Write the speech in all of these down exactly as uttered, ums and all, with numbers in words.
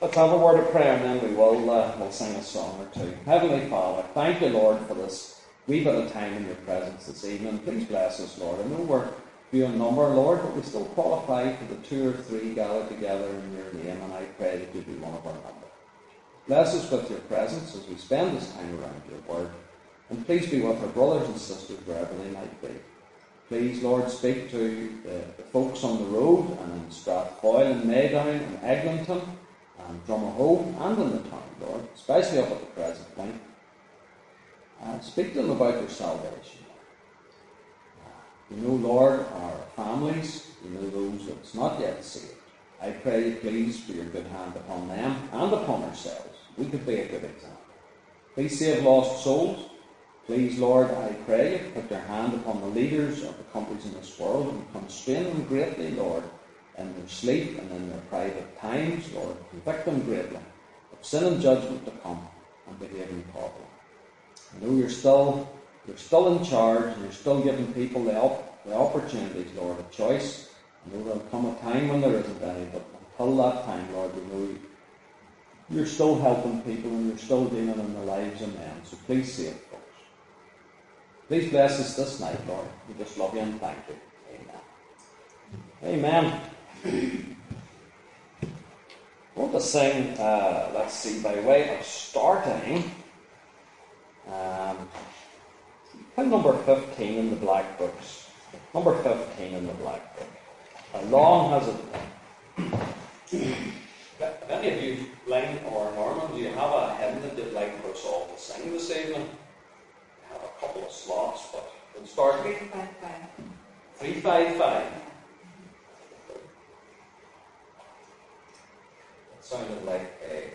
Let's have a word of prayer and then we will uh, we'll sing a song or two. Heavenly Father, thank you, Lord, for this wee bit of time in your presence this evening. Please bless us, Lord. I know we're few in number, Lord, but we still qualify for the two or three gathered together in your name, and I pray that you be one of our number. Bless us with your presence as we spend this time around your word, and please be with our brothers and sisters wherever they might be. Please, Lord, speak to the, the folks on the road and in Strathfoyle and Maydown and Eglinton and Drumahoe and in the town, Lord, especially up at the present point. Uh, speak to them about their salvation. Uh, you know, Lord, our families, you know those that's not yet saved. I pray you please for your good hand upon them and upon ourselves. We could be a good example. Please save lost souls. Please, Lord, I pray you put your hand upon the leaders of the countries in this world and constrain them greatly, Lord, in their sleep and in their private times, Lord. Convict them greatly of sin and judgment to come and behaving properly. I know you're still, you're still in charge and you're still giving people the, op- the opportunities, Lord, of choice. I know there'll come a time when there isn't any, but until that time, Lord, we know you're still helping people and you're still dealing in the lives of men. So please save folks. Please bless us this night, Lord. We just love you and thank you. Amen. Amen. I want to sing, uh, let's see, by way of starting, um, put number fifteen in the black books. Number fifteen in the black book. How long has it been? If any of you, Lynn or Norman, do you have a hymn that you'd like for us all to sing this evening? I have a couple of slots, but we'll start. three five five. three five five. That sounded like a...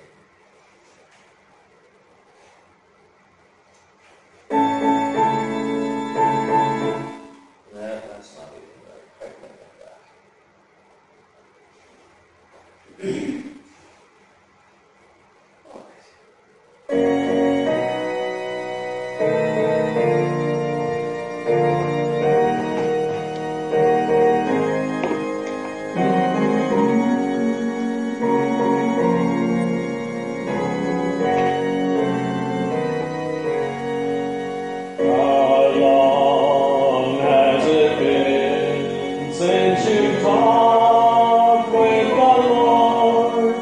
Since you talked with the Lord,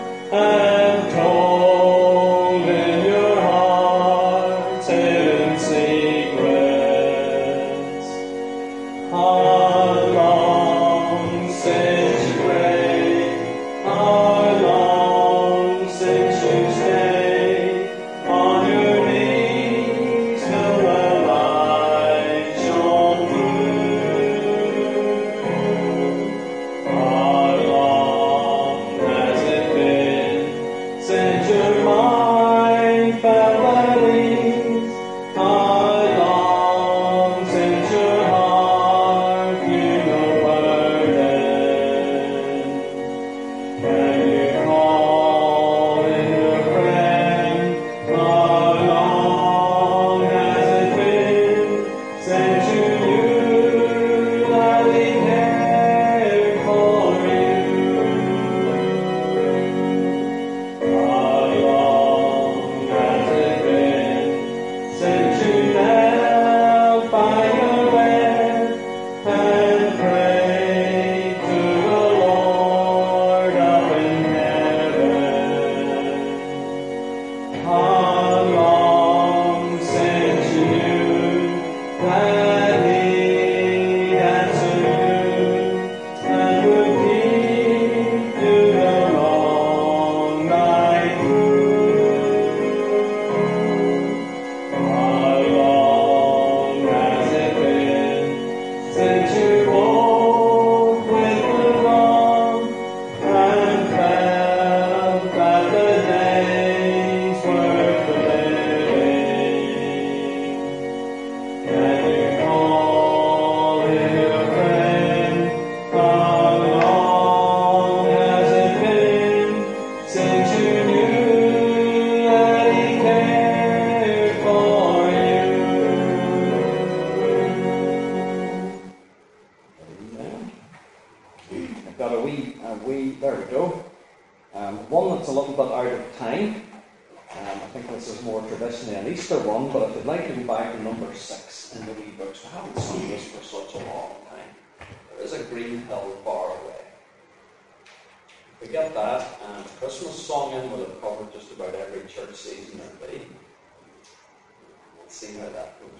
Um, one that's a little bit out of time. Um, I think this is more traditionally an Easter one, but if you'd like to go back to number six in the wee books, we haven't sung this for such a long time. There is a green hill far away. If we get that, and Christmas song in, we'll have covered just about every church season there be. We'll see how that goes.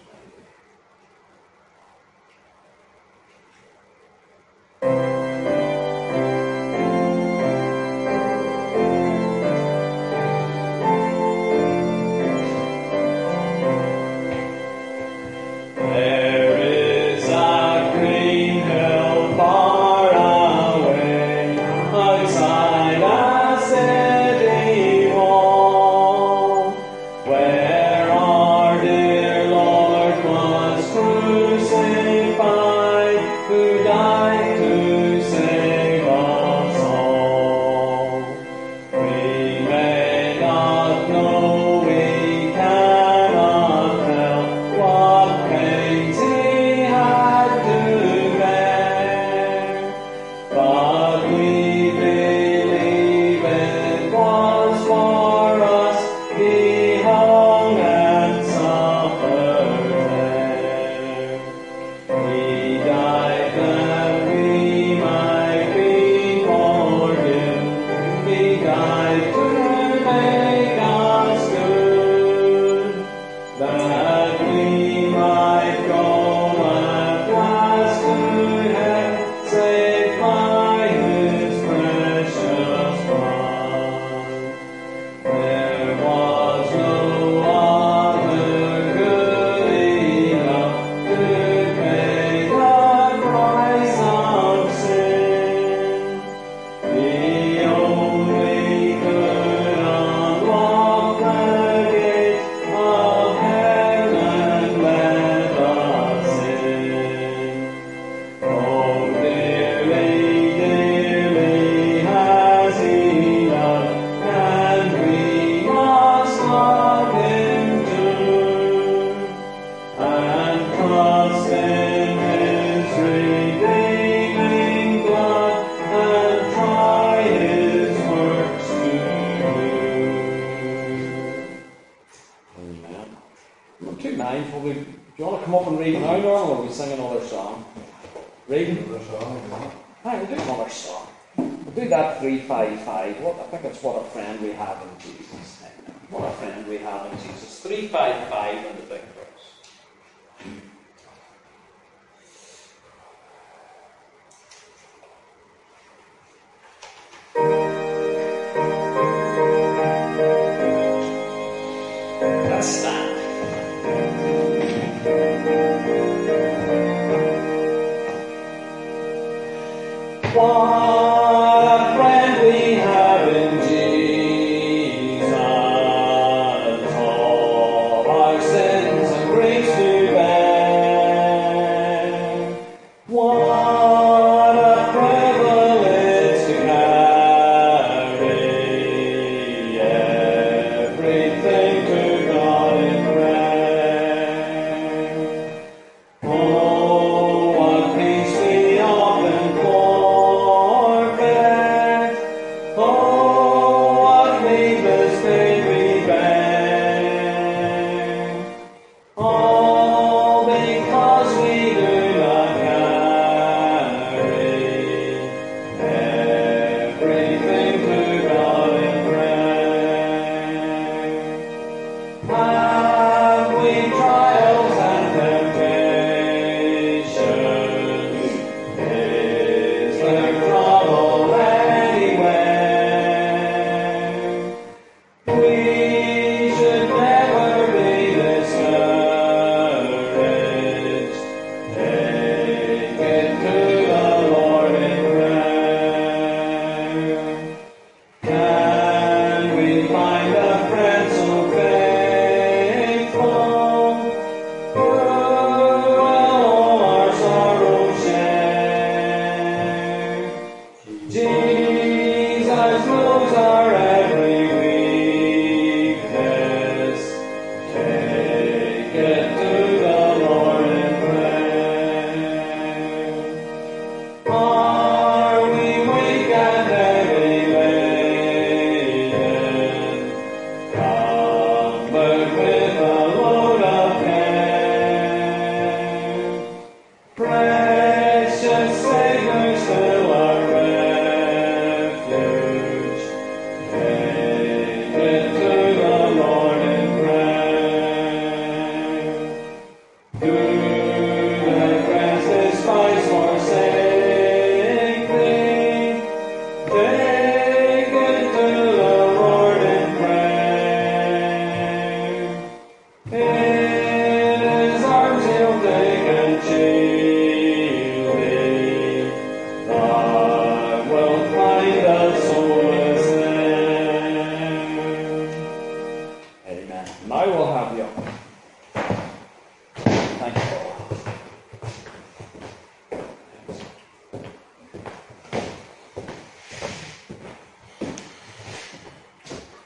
Are we weak and heavy laden?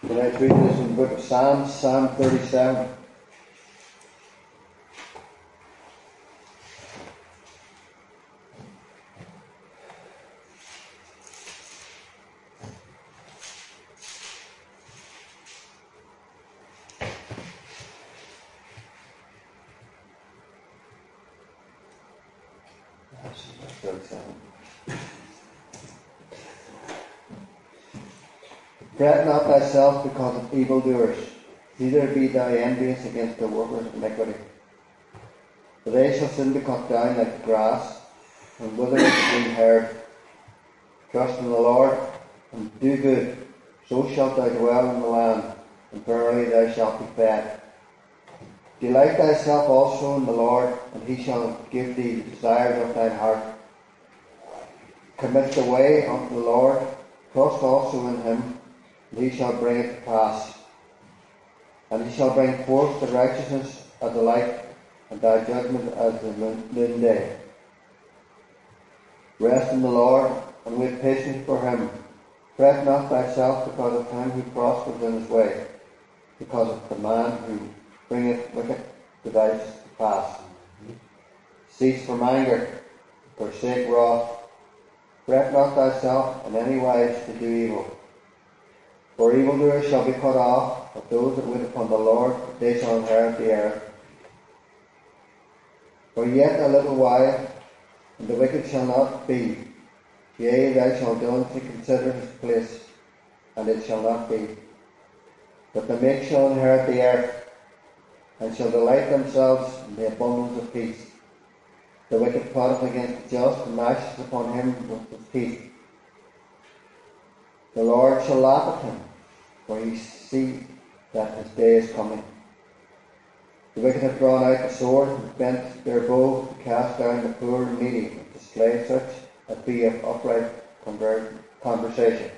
The next reading is in the book of Psalms, Psalm thirty-seven. Fret not thyself because of evildoers, neither be thou envious against the workers of iniquity. For they shall soon be cut down like the grass, and wither as the green herb. Trust in the Lord, and do good, so shalt thou dwell in the land, and verily thou shalt be fed. Delight thyself also in the Lord, and he shall give thee the desires of thine heart. Commit the way unto the Lord, trust also in him, and he shall bring it to pass. And he shall bring forth the righteousness as the light, and thy judgment as the noonday. Rest in the Lord, and wait patiently for him. Fret not thyself because of him who prospers in his way, because of the man who bringeth wicked devices to pass. Cease from anger, forsake wrath. Fret not thyself in any wise to do evil. For evildoers shall be cut off, but those that wait upon the Lord, they shall inherit the earth. For yet a little while, and the wicked shall not be. Yea, thou shalt diligently consider his place, and it shall not be. But the meek shall inherit the earth, and shall delight themselves in the abundance of peace. The wicked plotteth against the just, and gnashes upon him with his teeth. The Lord shall laugh at him, for he see that his day is coming. The wicked have drawn out the sword, and bent their bow to cast down the poor and needy, and to slay such as be of upright conversation.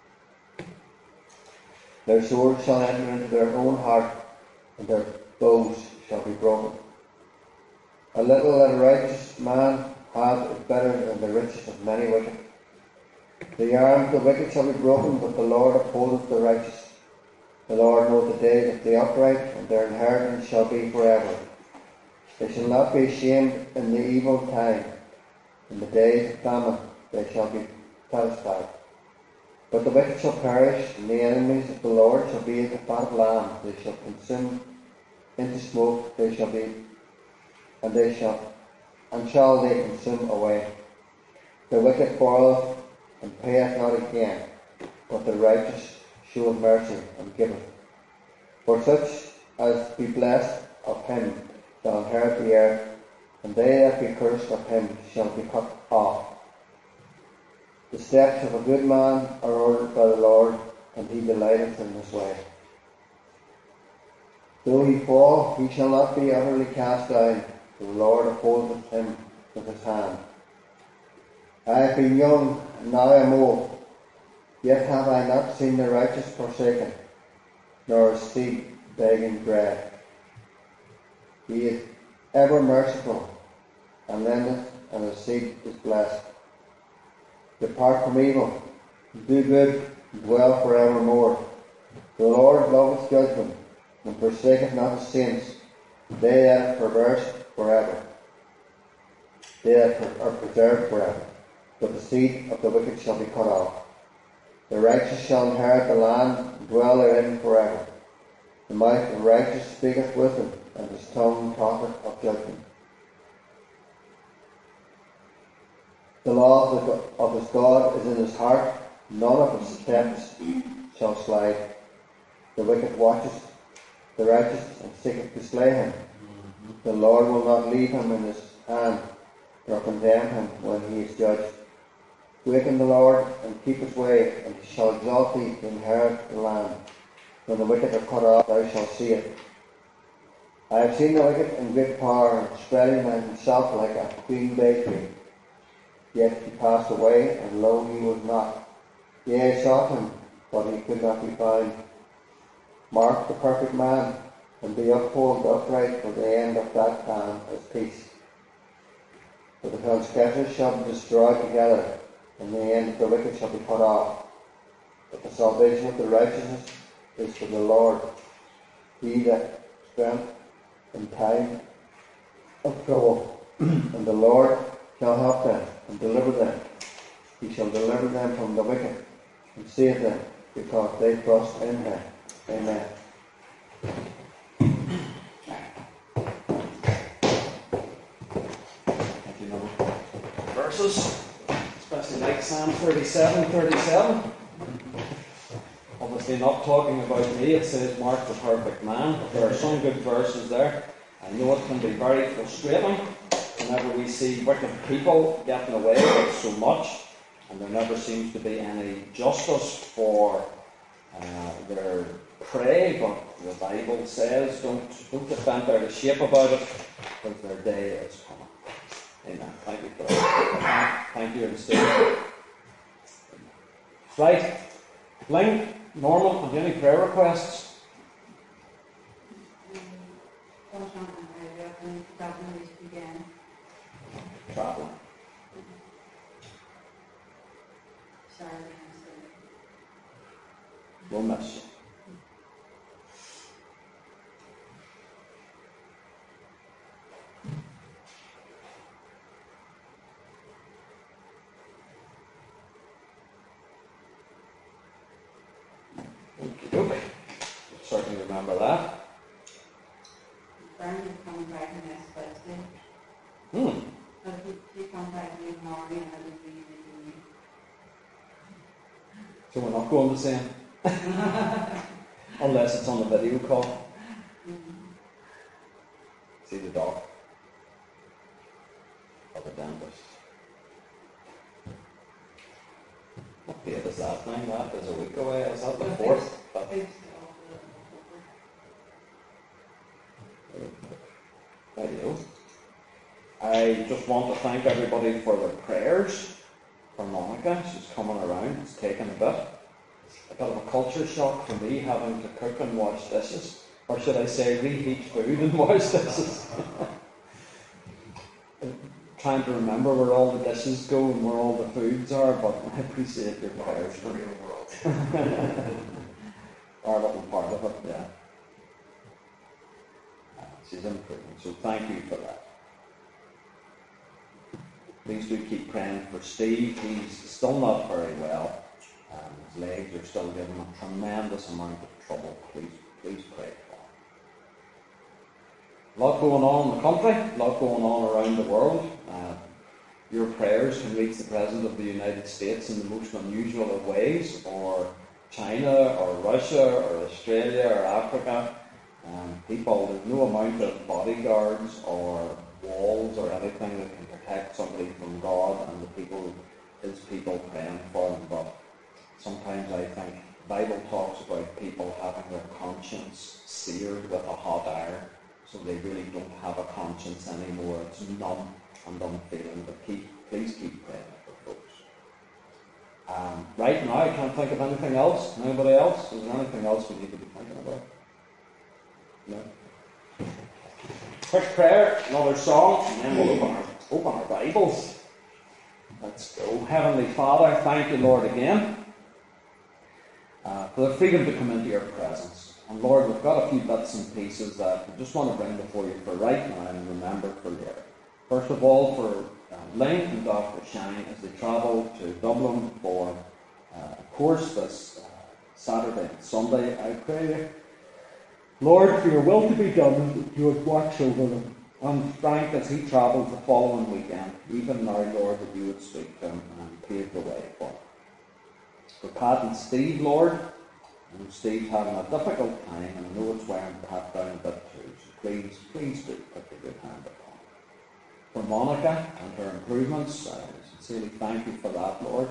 Their swords shall enter into their own heart, and their bows shall be broken. A little that a righteous man hath is better than the riches of many wicked. The arm of the wicked shall be broken, but the Lord upholdeth the righteous. The Lord knoweth the days of the upright, and their inheritance shall be forever. They shall not be ashamed in the evil time. In the days of famine they shall be satisfied. But the wicked shall perish, and the enemies of the Lord shall be as the fat of lambs. They shall consume into smoke, they shall be, and they shall, and shall they consume away. The wicked borroweth and payeth not again, but the righteous showeth mercy and giveth. For such as be blessed of him shall inherit the earth, and they that be cursed of him shall be cut off. The steps of a good man are ordered by the Lord, and he delighteth in his way. Though he fall, he shall not be utterly cast down, for the Lord upholdeth him with his hand. I have been young, and now I am old, yet have I not seen the righteous forsaken, nor his seed begging bread. He is ever merciful, and lendeth, and his seed is blessed. Depart from evil, do good, and dwell for evermore. The Lord loveth judgment, and forsaketh not his saints. They that are perverse forever, they that are preserved forever. But the seed of the wicked shall be cut off. The righteous shall inherit the land, and dwell therein forever. The mouth of the righteous speaketh wisdom, and his tongue talketh of judgment. The law of, the, of his God is in his heart, none of his steps shall slide. The wicked watches the righteous, and seeketh to slay him. The Lord will not leave him in his hand, nor condemn him when he is judged. Wait in the Lord, and keep his way, and he shall exalt thee to inherit the land. When the wicked are cut off, thou shalt see it. I have seen the wicked in great power, spreading himself like a green bay tree. Yet he passed away, and lo, he was not. Yea, I sought him, but he could not be found. Mark the perfect man, and be uphold upright, for the end of that time is peace. For the transgressors shall be destroyed together, and the end of the wicked shall be cut off. But the salvation of the righteous is for the Lord. He that strength in time of trouble, and the Lord shall help them and deliver them. He shall deliver them from the wicked and save them, because they trust in him. Amen. Thank you, Noel. Verses, especially like Psalm thirty-seven, thirty-seven. Obviously not talking about me, it says Mark the perfect man, but there are some good verses there. I know it can be very frustrating whenever we see wicked people getting away with so much, and there never seems to be any justice for uh, their prey, but the Bible says don't, don't get bent out of shape about it, because their day is coming. Amen. Thank you for that. Thank you, Steve. Right. Link, Normal, have you any prayer requests? Traveling. We'll miss you. Okay. Certainly remember that. Brian is coming back next Thursday. Hmm. So he, he comes back in the morning and I'll be leaving. So we're not going to see him? Unless it's on the video call. Mm-hmm. See the doc. Or the dentist. What date is that thing? That is a week away. Is that the fourth? But there you go. I just want to thank everybody for their prayers for Monica. She's coming around. It's taken a bit. A bit of a culture shock for me having to cook and wash dishes. Or should I say reheat food and wash dishes. Trying to remember where all the dishes go and where all the foods are, but I appreciate your prayers for the world. Our little part of it, yeah. Uh, she's improving, so thank you for that. Please do keep praying for Steve. He's still not very well. Um, his legs are still giving him a tremendous amount of trouble. Please, please pray for him. A lot going on in the country, a lot going on around the world. Uh, your prayers can reach the President of the United States in the most unusual of ways, or China, or Russia, or Australia, or Africa. Um, people, there's no amount of bodyguards or walls or anything that can protect somebody from God and the people, his people praying for him. But sometimes I think the Bible talks about people having their conscience seared with a hot iron, so they really don't have a conscience anymore. It's numb and unfeeling. But keep, please keep praying for folks. Um, right now, I can't think of anything else. Anybody else? Is there anything else we need to be thinking about? No. Quick prayer, another song, and then we'll open our, open our Bibles. Let's go. Heavenly Father, thank you, Lord, again uh, for the freedom to come into your presence. And Lord, we've got a few bits and pieces that we just want to bring before you for right now and remember for later. First of all, for uh, Link and Doctor Shine as they travel to Dublin for uh, a course this uh, Saturday and Sunday, I pray, Lord, for your will to be done, that you would watch over them. And Frank, as he travels the following weekend, even now, Lord, that you would speak to him and pave the way for him. For Pat and Steve, Lord, and Steve's having a difficult time, and I know it's wearing Pat down a bit too, so please, please do put a good hand upon him. For Monica and her improvements, I sincerely thank you for that, Lord.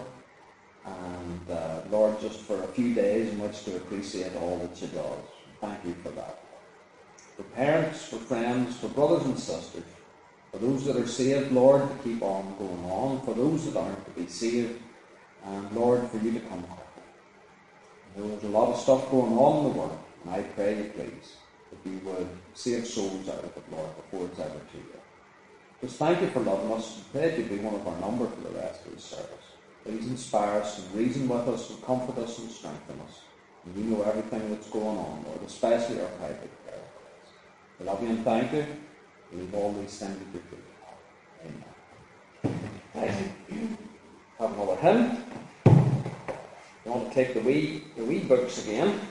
And uh, Lord, just for a few days in which to appreciate all that she does. Thank you for that. For parents, for friends, for brothers and sisters, for those that are saved, Lord, to keep on going on, for those that aren't to be saved, and Lord, for you to come quickly. There's a lot of stuff going on in the world, and I pray you, please, that you would save souls out of it, Lord, before it's ever too late. Just thank you for loving us, and pray that you be one of our number for the rest of the service. Please inspire us and reason with us and comfort us and strengthen us. And you know everything that's going on, Lord, especially our private prayer. We love you and thank you. We leave all these things at your feet. Amen. Right. Have another hymn. You want to take the wee, the wee books again.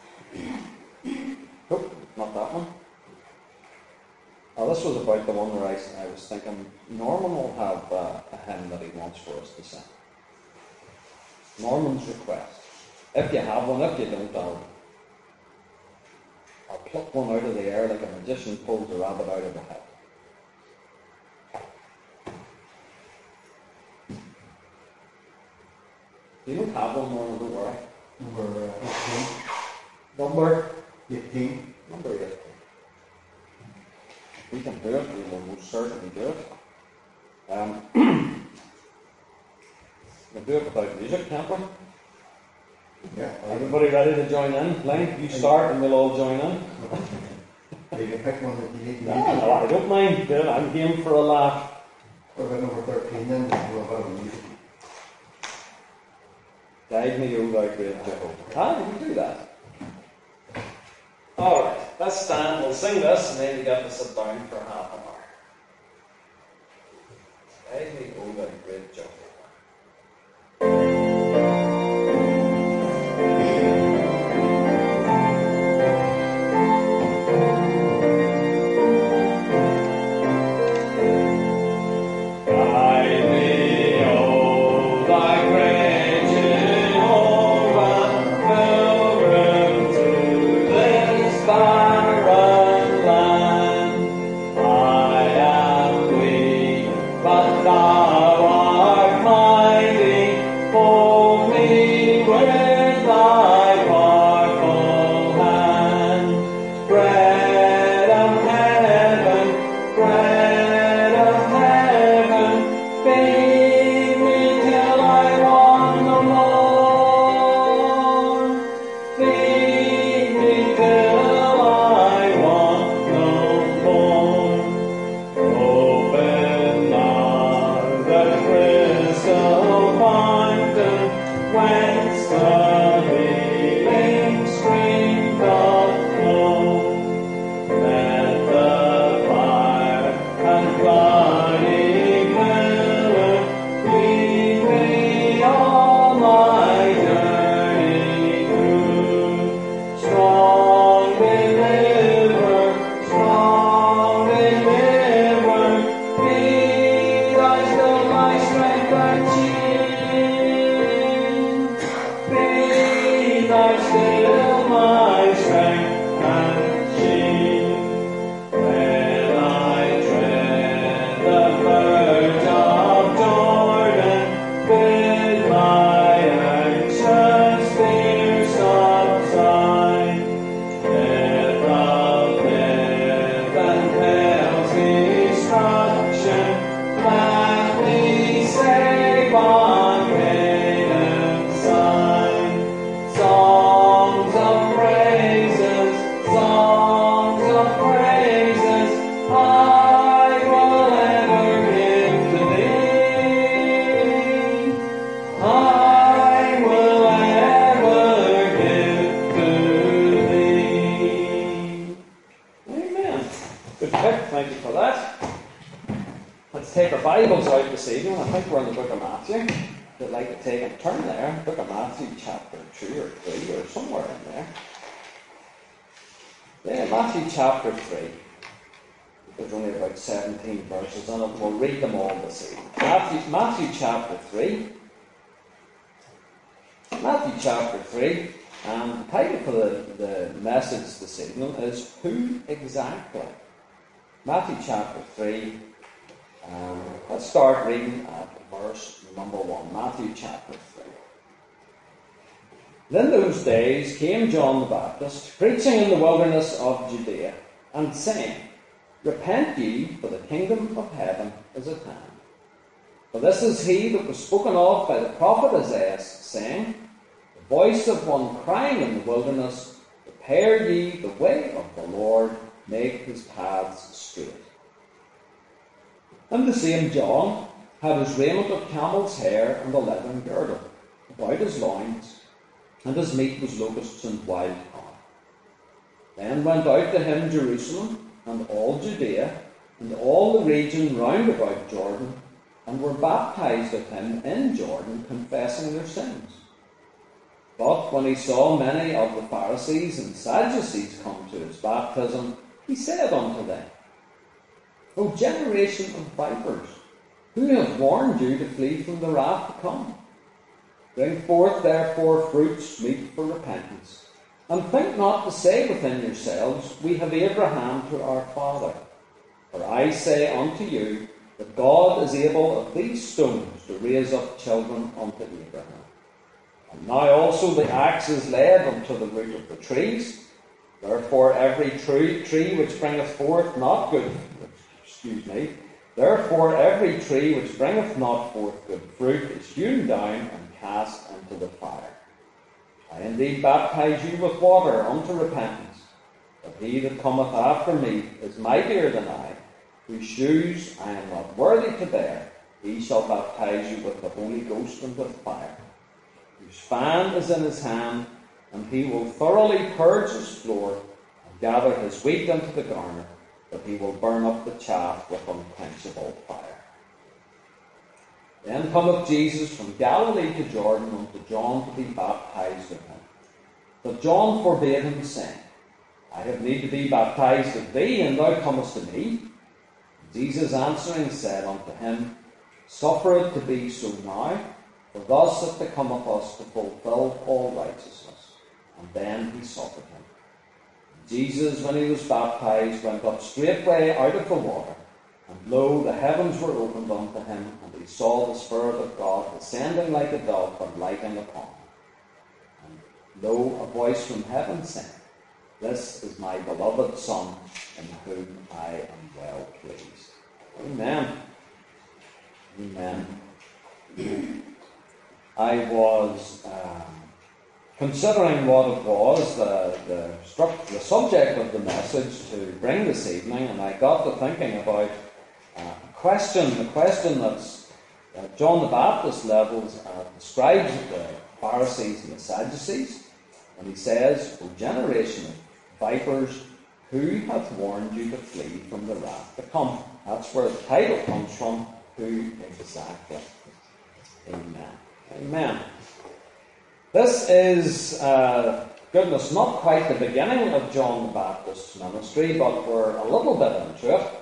Oh, not that one. Oh, this was about the one where I, I was thinking Norman will have uh, a hymn that he wants for us to sing. Norman's request. If you have one, if you don't, I'll, I'll pluck one out of the air like a magician pulls a rabbit out of the hat. You don't have one, Norman, don't worry. Number uh, eighteen. Number? eighteen. Number eighteen. We can do it, we will most certainly do it. Um, we'll do it without music, can't we? Yeah. Everybody ready to join in? Blaine, you start and we'll all join in. You can pick one that you need to No, no, I don't mind doing it. I'm game for a laugh. What about number thirteen then? We'll have a music. Guide me, O thou great Jehovah. Ah, we can do that. Alright, let's stand, we'll sing this and then we get to sit down for half an hour. Guide me, O thou great Jehovah. Chapter three. There's only about seventeen verses in it. We'll read them all this evening. Matthew, Matthew chapter three. Matthew chapter three. And the title for the, the message this evening is Who Exactly? Matthew chapter three. Um, let's start reading at verse number one. Matthew chapter three. In those days came John the Baptist, preaching in the wilderness of Judea, and saying, Repent ye, for the kingdom of heaven is at hand. For this is he that was spoken of by the prophet Isaiah, saying, The voice of one crying in the wilderness, Prepare ye the way of the Lord, make his paths straight. And the same John had his raiment of camel's hair and a leathern girdle about his loins, and his meat was locusts and wild honey. Then went out to him Jerusalem, and all Judea, and all the region round about Jordan, and were baptized of him in Jordan, confessing their sins. But when he saw many of the Pharisees and Sadducees come to his baptism, he said unto them, O generation of vipers, who hath warned you to flee from the wrath to come? Bring forth therefore fruits meet for repentance, and think not to say within yourselves, We have Abraham to our father. For I say unto you, that God is able of these stones to raise up children unto Abraham. And now also the axe is laid unto the root of the trees. Therefore every tree, tree which bringeth forth not good, excuse me, therefore every tree which bringeth not forth good fruit is hewn down and cast into the fire. I indeed baptize you with water unto repentance, but he that cometh after me is mightier than I, whose shoes I am not worthy to bear. He shall baptize you with the Holy Ghost and with fire, whose fan is in his hand, and he will thoroughly purge his floor, and gather his wheat into the garner, but he will burn up the chaff with unquenchable fire. Then cometh Jesus from Galilee to Jordan unto John to be baptized of him. But John forbade him, saying, I have need to be baptized of thee, and thou comest to me. Jesus answering said unto him, Suffer it to be so now, for thus it becometh us to fulfill all righteousness. And then he suffered him. Jesus, when he was baptized, went up straightway out of the water, and lo, the heavens were opened unto him, and he saw the Spirit of God descending like a dove and lighting upon him. And lo, a voice from heaven saying, This is my beloved Son, in whom I am well pleased. Amen. Amen. I was um, considering what it was, the, the, stru- the subject of the message to bring this evening, and I got to thinking about uh, a question, a question that's uh, John the Baptist levels uh, describes the Pharisees and the Sadducees, and he says, O generation of vipers, who hath warned you to flee from the wrath to come? That's where the title comes from. Who exactly? Amen. Amen. This is, uh, goodness, not quite the beginning of John the Baptist's ministry, but we're a little bit into it.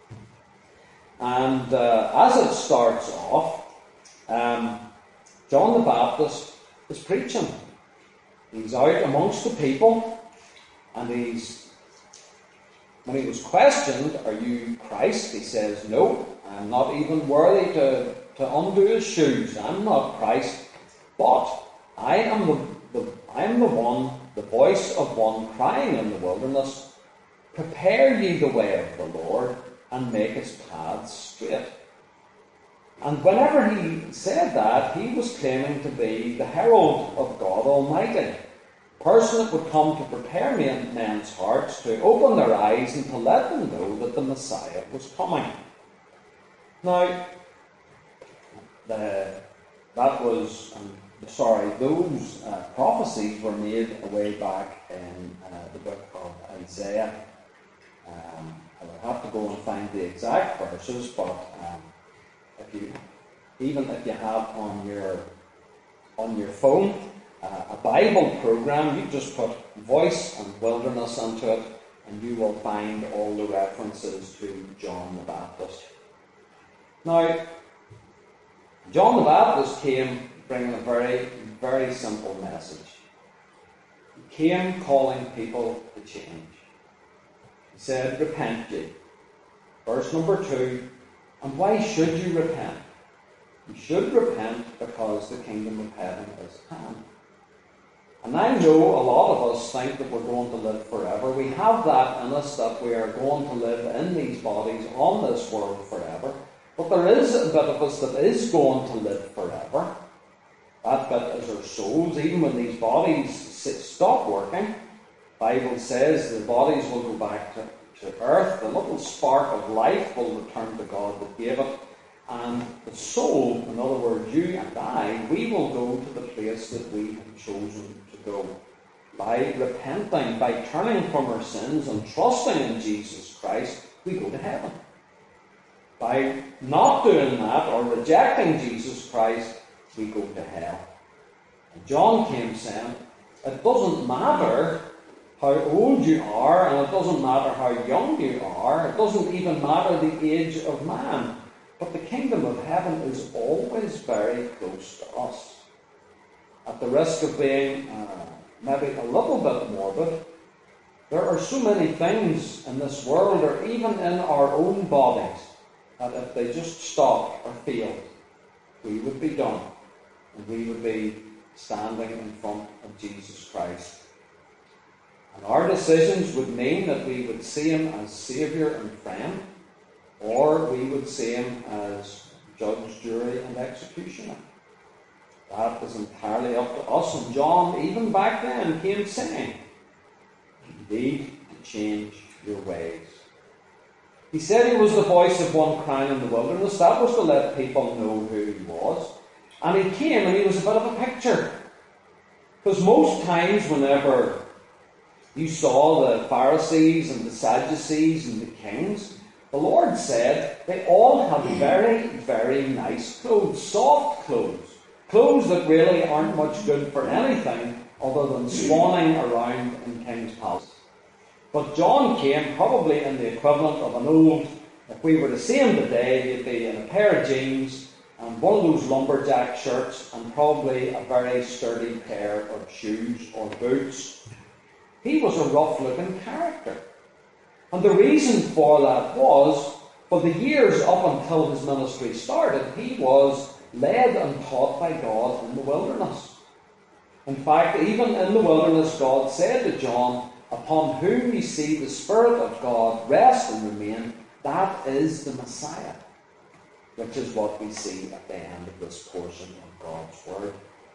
And uh, as it starts off, um, John the Baptist is preaching. He's out amongst the people, and he's, when he was questioned, Are you Christ? He says, No, I'm not even worthy to, to undo his shoes. I'm not Christ, but I am the, the I am the one, the voice of one crying in the wilderness, Prepare ye the way of the Lord, and make his paths straight. And whenever he said that, he was claiming to be the herald of God Almighty, a person that would come to prepare men's hearts, to open their eyes, and to let them know that the Messiah was coming. Now, the, that was, um, sorry, those uh, prophecies were made way back in uh, the book of Isaiah. Um, I would have to go and find the exact verses, but um, if you, even if you have on your on your phone uh, a Bible program, you just put voice and wilderness into it, and you will find all the references to John the Baptist. Now, John the Baptist came bringing a very, very simple message. He came calling people to change. He said, Repent ye. Verse number two, and why should you repent? You should repent because the kingdom of heaven is at hand. And I know a lot of us think that we're going to live forever. We have that in us, that we are going to live in these bodies on this world forever. But there is a bit of us that is going to live forever. That bit is our souls, even when these bodies stop working. The Bible says the bodies will go back to, to earth. The little spark of life will return to God that gave it. And the soul, in other words, you and I, we will go to the place that we have chosen to go. By repenting, by turning from our sins and trusting in Jesus Christ, we go to heaven. By not doing that or rejecting Jesus Christ, we go to hell. And John came saying, it doesn't matter how old you are, and it doesn't matter how young you are, it doesn't even matter the age of man, but the kingdom of heaven is always very close to us. At the risk of being uh, maybe a little bit morbid, there are so many things in this world, or even in our own bodies, that if they just stopped or failed, we would be done, and we would be standing in front of Jesus Christ. And our decisions would mean that we would see him as Saviour and friend, or we would see him as judge, jury, and executioner. That is entirely up to us. And John, even back then, came saying, you need to change your ways. He said he was the voice of one crying in the wilderness. That was to let people know who he was. And he came and he was a bit of a picture. Because most times whenever you saw the Pharisees and the Sadducees and the kings, the Lord said they all had very, very nice clothes, soft clothes. Clothes that really aren't much good for anything other than swanning around in king's palace. But John came probably in the equivalent of an old, if we were to see him today, he'd be in a pair of jeans and one of those lumberjack shirts and probably a very sturdy pair of shoes or boots. He was a rough-looking character. And the reason for that was, for the years up until his ministry started, he was led and taught by God in the wilderness. In fact, even in the wilderness, God said to John, upon whom you see the Spirit of God rest and remain, that is the Messiah. Which is what we see at the end of this portion of God's Word.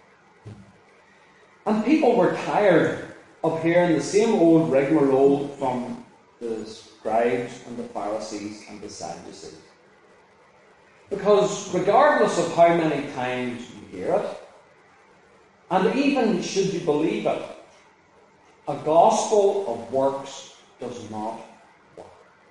And people were tired of hearing the same old rigmarole from the scribes and the Pharisees and the Sadducees. Because regardless of how many times you hear it, and even should you believe it, a gospel of works does not work.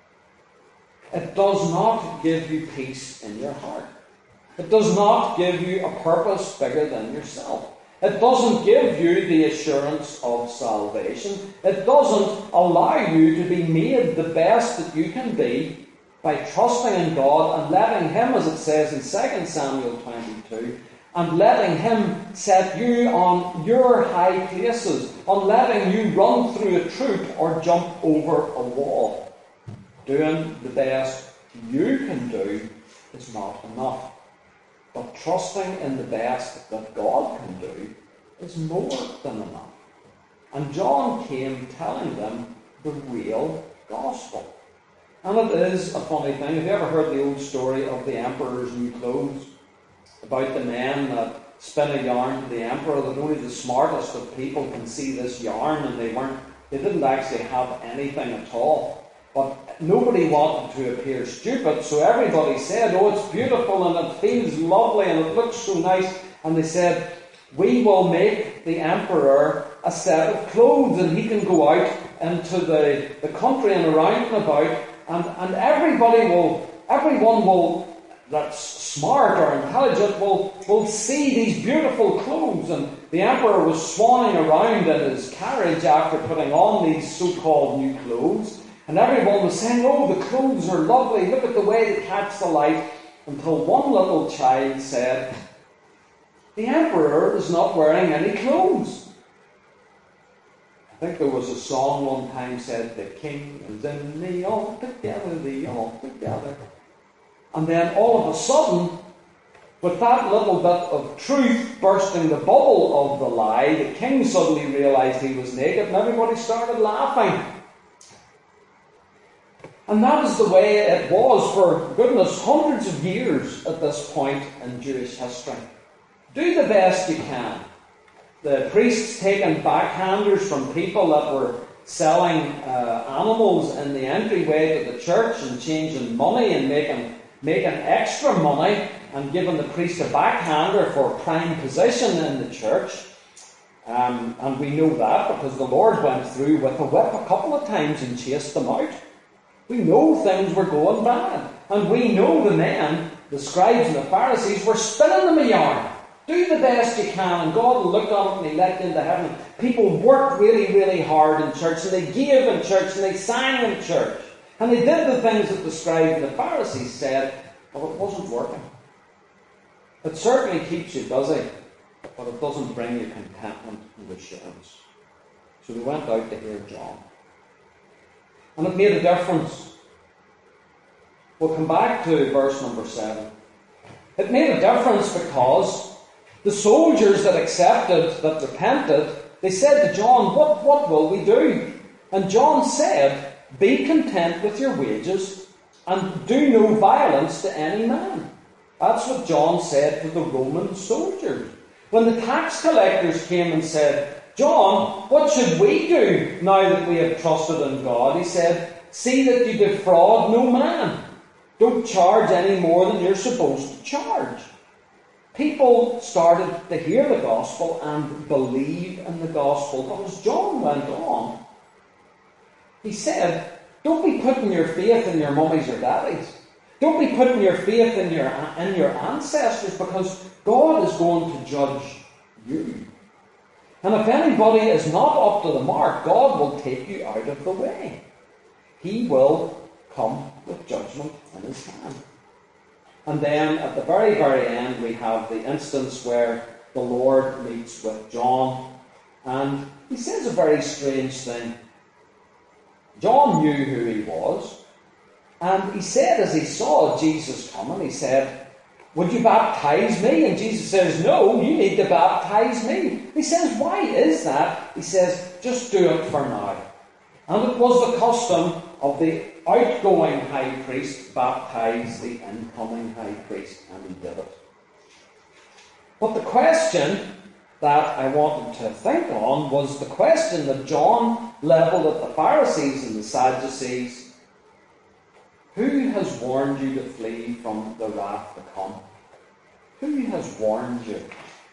It does not give you peace in your heart. It does not give you a purpose bigger than yourself. It doesn't give you the assurance of salvation. It doesn't allow you to be made the best that you can be by trusting in God and letting him, as it says in Second Samuel twenty-two, and letting him set you on your high places, on letting you run through a troop or jump over a wall. Doing the best you can do is not enough. But trusting in the best that God can do is more than enough. And John came telling them the real gospel. And it is a funny thing. Have you ever heard the old story of the emperor's new clothes? About the men that spin a yarn to the emperor, that only the smartest of people can see this yarn, and they weren't, they didn't actually have anything at all. But nobody wanted to appear stupid, so everybody said, oh, it's beautiful and it feels lovely and it looks so nice. And they said, we will make the emperor a set of clothes and he can go out into the, the country and around and about, and, and everybody will, everyone will, that's smart or intelligent, will, will see these beautiful clothes. And the emperor was swanning around in his carriage after putting on these so-called new clothes. And everyone was saying, oh, the clothes are lovely, look at the way they catch the light. Until one little child said, the emperor is not wearing any clothes. I think there was a song one time said, the king is in the altogether, the altogether. And then all of a sudden, with that little bit of truth bursting the bubble of the lie, the king suddenly realised he was naked and everybody started laughing. And that is the way it was for, goodness, hundreds of years at this point in Jewish history. Do the best you can. The priests taking backhanders from people that were selling uh, animals in the entryway to the church and changing money and making, making extra money and giving the priest a backhander for prime position in the church. Um, and we know that because the Lord went through with a whip a couple of times and chased them out. We know things were going bad. And we know the men, the scribes and the Pharisees, were spinning them a yarn. Do the best you can, and God will look on it and He'll let you into heaven. People worked really, really hard in church, and they gave in church, and they sang in church. And they did the things that the scribes and the Pharisees said, but it wasn't working. It certainly keeps you busy, but it doesn't bring you contentment and assurance. So they went out to hear John. And it made a difference. We'll come back to verse number seven. It made a difference because the soldiers that accepted, that repented, they said to John, what, what will we do? And John said, be content with your wages and do no violence to any man. That's what John said to the Roman soldiers. When the tax collectors came and said, John, what should we do now that we have trusted in God? He said, see that you defraud no man. Don't charge any more than you're supposed to charge. People started to hear the gospel and believe in the gospel. But as John went on, he said, don't be putting your faith in your mummies or daddies. Don't be putting your faith in your, in your ancestors, because God is going to judge you. And if anybody is not up to the mark, God will take you out of the way. He will come with judgment in His hand. And then at the very, very end, we have the instance where the Lord meets with John. And he says a very strange thing. John knew who he was. And he said, as he saw Jesus coming, he said, would you baptize me? And Jesus says, no, you need to baptize me. He says, why is that? He says, just do it for now. And it was the custom of the outgoing high priest baptize the incoming high priest, and he did it. But the question that I wanted to think on was the question that John levelled at the Pharisees and the Sadducees. Who has warned you to flee from the wrath to come? Who has warned you?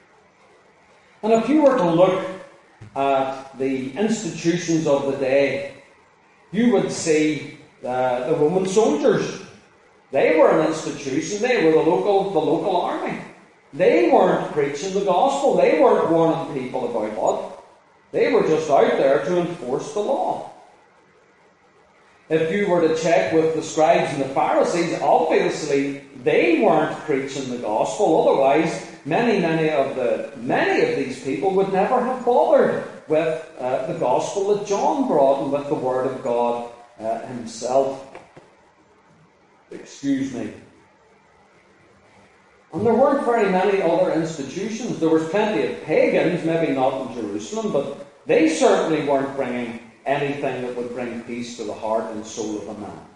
And if you were to look at the institutions of the day, you would see uh, the Roman soldiers. They were an institution. They were the local, the local army. They weren't preaching the gospel. They weren't warning people about God. They were just out there to enforce the law. If you were to check with the scribes and the Pharisees, obviously they weren't preaching the gospel. Otherwise, many, many of the many of these people would never have bothered with uh, the gospel that John brought and with the word of God uh, himself. Excuse me. And there weren't very many other institutions. There was plenty of pagans, maybe not in Jerusalem, but they certainly weren't bringing anything that would bring peace to the heart and soul of a man.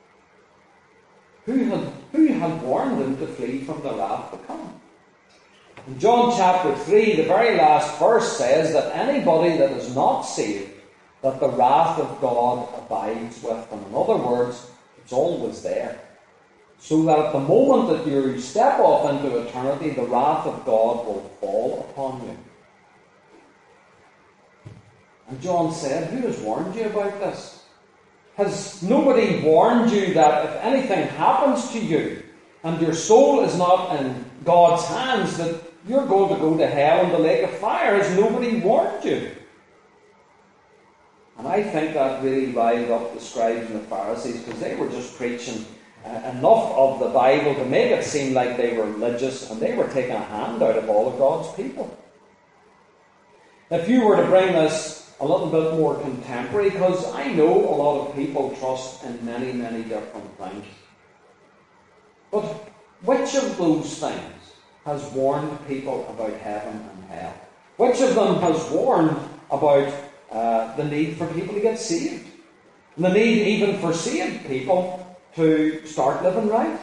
Who had, who had warned them to flee from the wrath to come? In John chapter three, the very last verse says that anybody that is not saved, that the wrath of God abides with them. In other words, it's always there. So that at the moment that you step off into eternity, the wrath of God will fall upon you. And John said, who has warned you about this? Has nobody warned you that if anything happens to you and your soul is not in God's hands, that you're going to go to hell in the lake of fire? Has nobody warned you? And I think that really riled up the scribes and the Pharisees, because they were just preaching uh, enough of the Bible to make it seem like they were religious, and they were taking a hand out of all of God's people. If you were to bring this a little bit more contemporary, because I know a lot of people trust in many, many different things. But which of those things has warned people about heaven and hell? Which of them has warned about uh, the need for people to get saved? And the need even for saved people to start living right?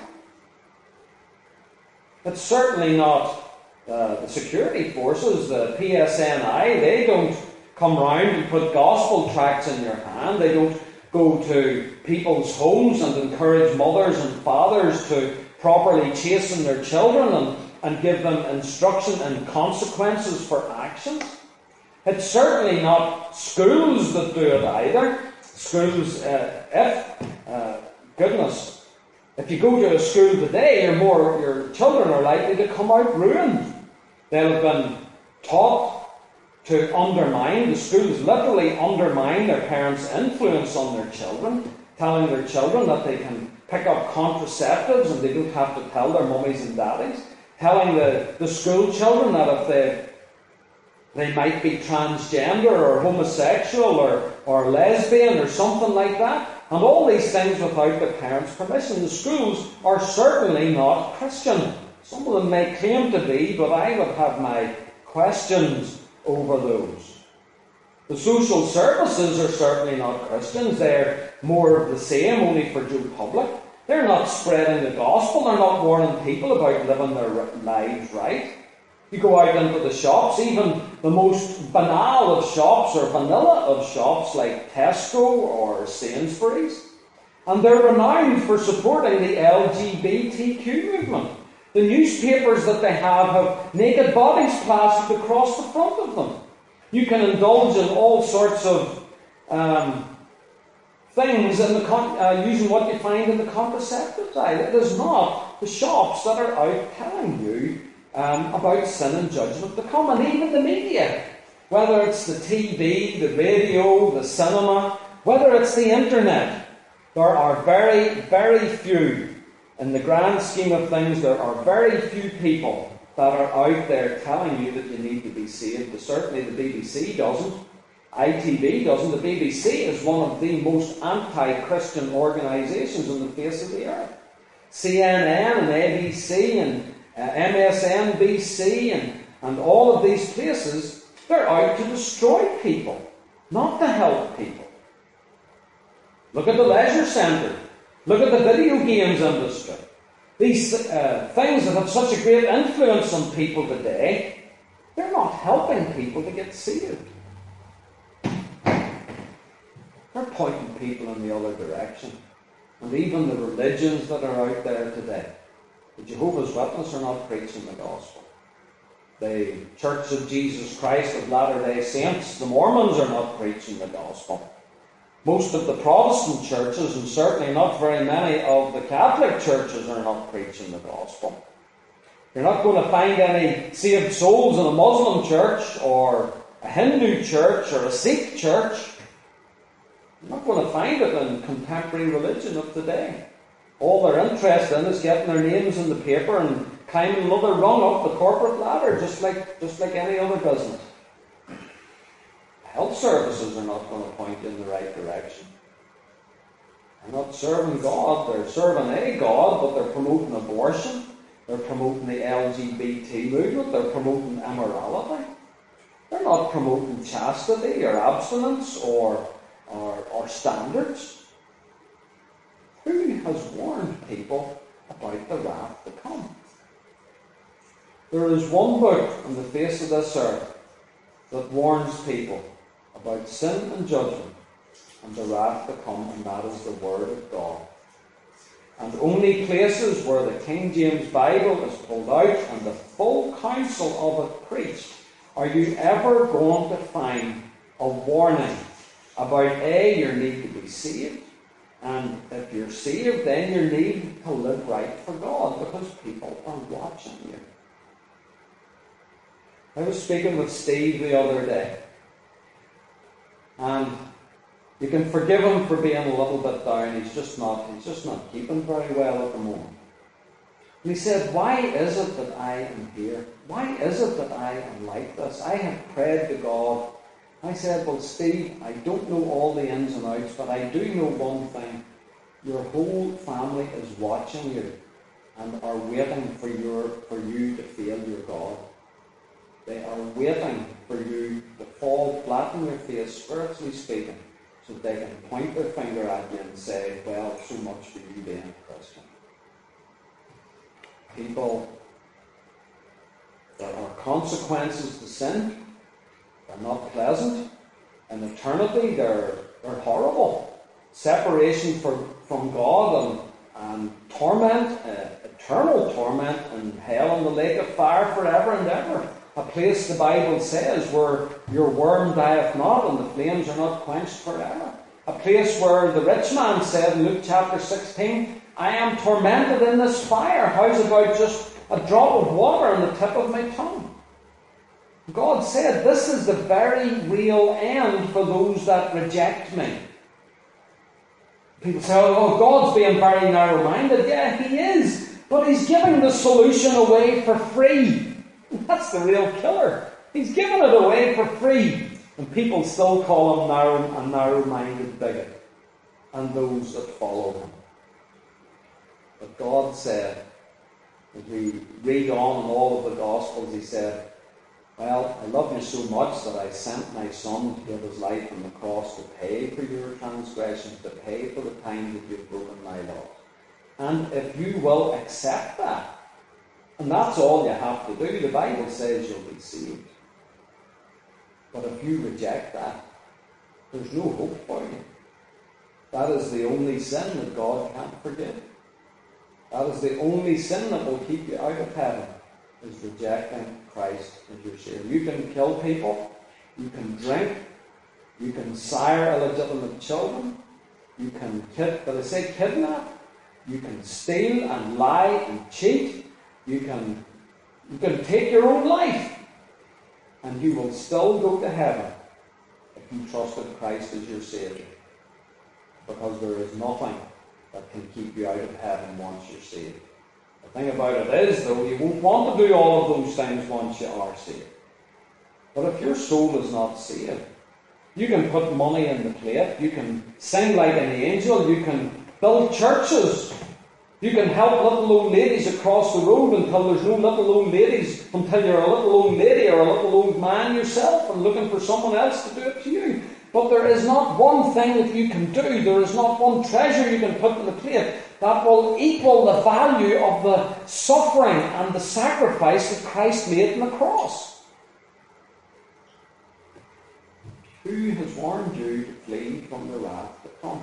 It's certainly not uh, the security forces, the P S N I. They don't come round and put gospel tracts in your hand. They don't go to people's homes and encourage mothers and fathers to properly chasten their children and, and give them instruction and consequences for actions. It's certainly not schools that do it either. Schools, uh, if, uh, goodness, if you go to a school today, your more your children are likely to come out ruined. They'll have been taught to undermine, the schools literally undermine their parents' influence on their children, telling their children that they can pick up contraceptives and they don't have to tell their mummies and daddies, telling the, the school children that if they they might be transgender or homosexual or, or lesbian or something like that, and all these things without the parents' permission. The schools are certainly not Christian. Some of them may claim to be, but I would have my questions over those. The social services are certainly not Christians. They're more of the same, only for Joe Public. They're not spreading the gospel. They're not warning people about living their lives right. You go out into the shops, even the most banal of shops or vanilla of shops like Tesco or Sainsbury's, and they're renowned for supporting the L G B T Q movement. The newspapers that they have have naked bodies plastered across the front of them. You can indulge in all sorts of um, things in the con- uh, using what you find in the contraceptive aisle. It is not the shops that are out telling you um, about sin and judgment to come. And even the media, whether it's the T V, the radio, the cinema, whether it's the internet, there are very, very few. In the grand scheme of things, there are very few people that are out there telling you that you need to be saved. Certainly the B B C doesn't. I T V doesn't. The B B C is one of the most anti-Christian organisations on the face of the earth. C N N and A B C and uh, M S N B C and, and all of these places, they're out to destroy people, not to help people. Look at the leisure centre. Look at the video games industry. These uh, things that have such a great influence on people today, they're not helping people to get saved. They're pointing people in the other direction. And even the religions that are out there today, the Jehovah's Witnesses are not preaching the gospel. The Church of Jesus Christ of Latter-day Saints, the Mormons, are not preaching the gospel. Most of the Protestant churches, and certainly not very many of the Catholic churches, are not preaching the gospel. You're not going to find any saved souls in a Muslim church or a Hindu church or a Sikh church. You're not going to find it in contemporary religion of today. All they're interested in is getting their names in the paper and climbing another rung up the corporate ladder, just like, just like any other business. Health services are not going to point in the right direction. They're not serving God, they're serving a God, but they're promoting abortion, they're promoting the L G B T movement, they're promoting immorality. They're not promoting chastity or abstinence or, or, or standards. Who has warned people about the wrath to come? There is one book on the face of this earth that warns people about sin and judgment and the wrath to come, and that is the Word of God. And only places where the King James Bible is pulled out and the full counsel of it preached are you ever going to find a warning about A, your need to be saved, and if you're saved, then your need to live right for God, because people are watching you. I was speaking with Steve the other day, and you can forgive him for being a little bit down. He's just not, he's just not keeping very well at the moment. And he said, why is it that I am here? Why is it that I am like this? I have prayed to God. I said, well, Steve, I don't know all the ins and outs, but I do know one thing. Your whole family is watching you and are waiting for your for you to fail your God. They are waiting for you to fall flat on your face, spiritually speaking, so that they can point their finger at you and say, well, so much for you being a Christian. People, there are consequences to sin. They're not pleasant. In eternity, they're, they're horrible. Separation for, from God and, and torment, uh, eternal torment in hell and the lake of fire forever and ever. A place, the Bible says, where your worm dieth not and the flames are not quenched forever. A place where the rich man said in Luke chapter sixteen, I am tormented in this fire. How's about just a drop of water on the tip of my tongue? God said, this is the very real end for those that reject me. People say, oh, God's being very narrow-minded. Yeah, He is. But He's giving the solution away for free. That's the real killer. He's giving it away for free. And people still call Him narrow, a narrow-minded bigot. And those that follow Him. But God said, as we read on in all of the Gospels, He said, well, I love you so much that I sent my Son to give His life on the cross to pay for your transgressions, to pay for the time that you've broken my law. And if you will accept that, and that's all you have to do, the Bible says you'll be saved. But if you reject that, there's no hope for you. That is the only sin that God can't forgive. That is the only sin that will keep you out of heaven, is rejecting Christ as your Savior. You can kill people, you can drink, you can sire illegitimate children, you can kid, but I say kidnap, you can steal and lie and cheat, you can, you can take your own life, and you will still go to heaven if you trusted Christ as your Saviour. Because there is nothing that can keep you out of heaven once you're saved. The thing about it is, though, you won't want to do all of those things once you are saved. But if your soul is not saved, you can put money in the plate, you can sing like an angel, you can build churches, you can help little old ladies across the road until there's no little old ladies, until you're a little old lady or a little old man yourself and looking for someone else to do it to you. But there is not one thing that you can do, there is not one treasure you can put in the plate that will equal the value of the suffering and the sacrifice that Christ made on the cross. Who has warned you to flee from the wrath to come?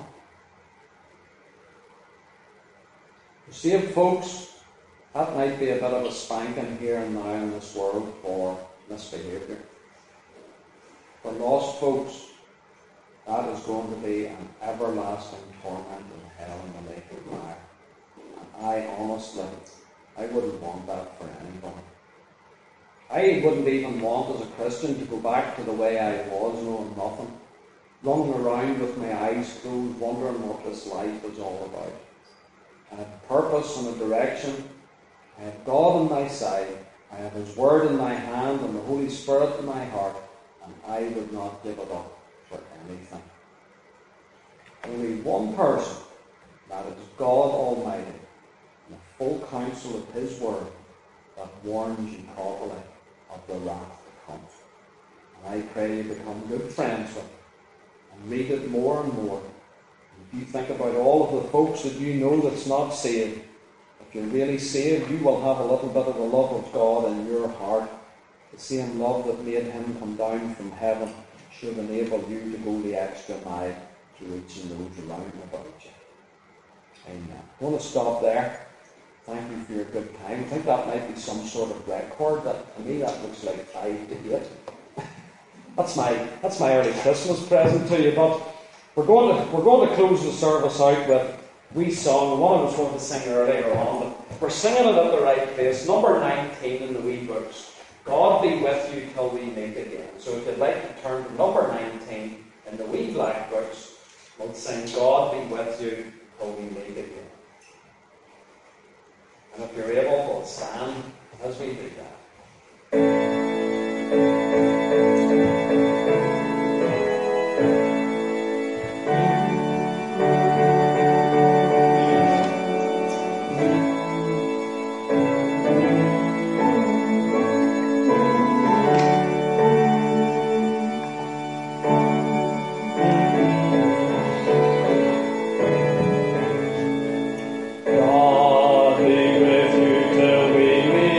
For saved folks, that might be a bit of a spanking here and now in this world for misbehaviour. For lost folks, that is going to be an everlasting torment in hell in the lake of fire. And I honestly, I wouldn't want that for anybody. I wouldn't even want as a Christian to go back to the way I was, knowing nothing. Running around with my eyes closed, wondering what this life is all about. I have a purpose and a direction. I have God on my side. I have His Word in my hand and the Holy Spirit in my heart. And I would not give it up for anything. Only one person, that is God Almighty, in the full counsel of His Word, that warns you properly of the wrath that comes. And I pray you become good friends with it and read it more and more. And if you think about all of the folks that you know that's not saved, if you're really saved, you will have a little bit of the love of God in your heart. The same love that made Him come down from heaven should enable you to go the extra mile to reaching those around about you. Amen. I want to stop there. Thank you for your good time. I think that might be some sort of record. That, to me, that looks like five to eight. that's my that's my early Christmas present to you. But we're going to we're going to close the service out with we song. The one I was going to sing earlier on, but we're singing it at the right place. Number nineteen in the wee books. God be with you till we meet again. So if you'd like to turn to number nineteen in the wee black books, we'll sing God be with you till we meet again. And if you're able, we'll stand as we do that. God be with you till we meet.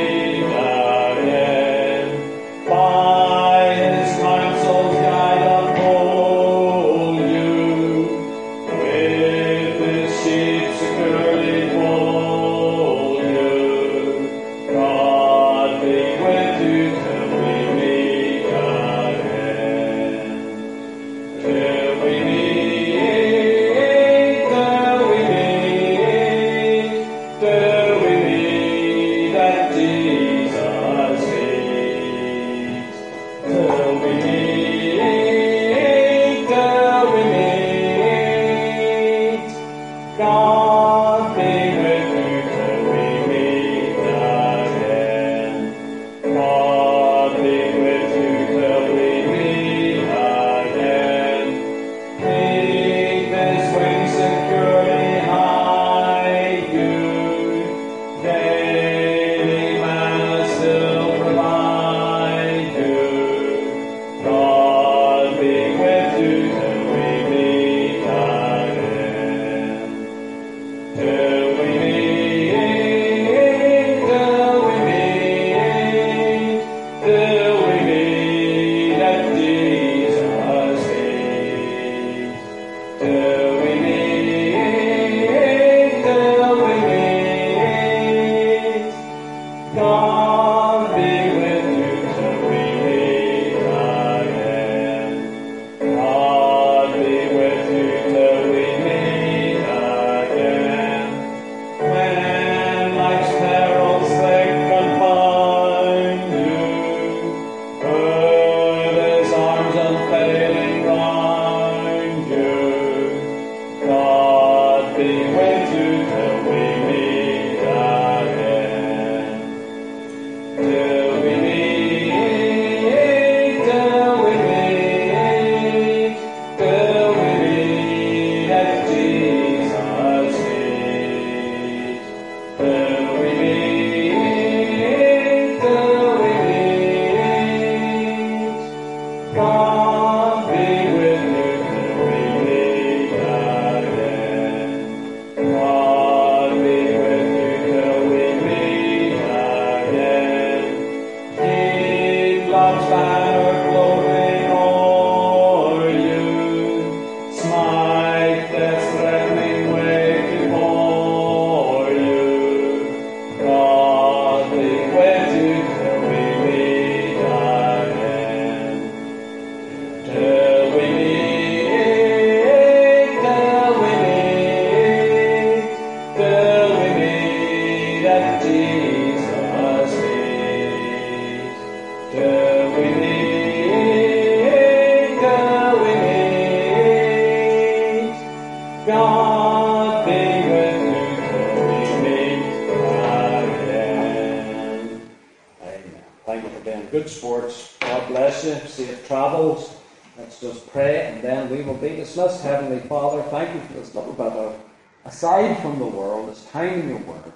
Good sports. God bless you. Safe travels. Let's just pray and then we will be dismissed. Heavenly Father, thank you for this little bit of, aside from the world, this time in your word,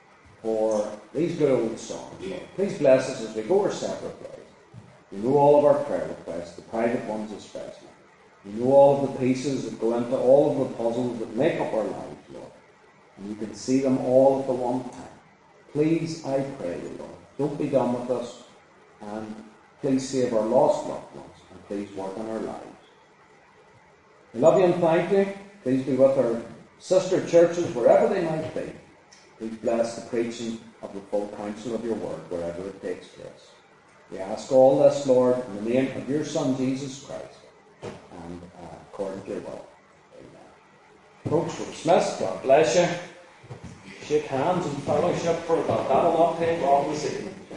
for these good old songs. Lord, please bless us as we go our separate ways. You know all of our prayer requests, the private ones especially. You know all of the pieces that go into all of the puzzles that make up our lives, Lord. And you can see them all at the one time. Please, I pray you, Lord, don't be done with us. And please save our lost loved ones. And please work in our lives. We love you and thank you. Please be with our sister churches, wherever they might be. Please bless the preaching of the full counsel of your word, wherever it takes place. We ask all this, Lord, in the name of your Son, Jesus Christ, and uh, according to your will. Amen. Folks, we're dismissed. God bless you. Shake hands and fellowship for about that. That'll not take long this evening.